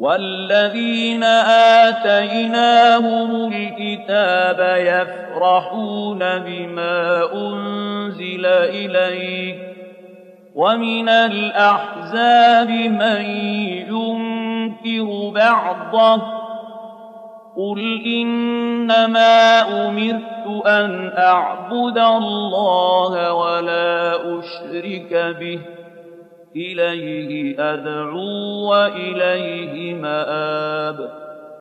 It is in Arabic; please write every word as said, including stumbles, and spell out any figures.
والذين آتيناهم الكتاب يفرحون بما أنزل إليك ومن الأحزاب من ينكر بعضه قل إنما أمرت أن أعبد الله ولا أشرك به إليه أدعو وإليه مآب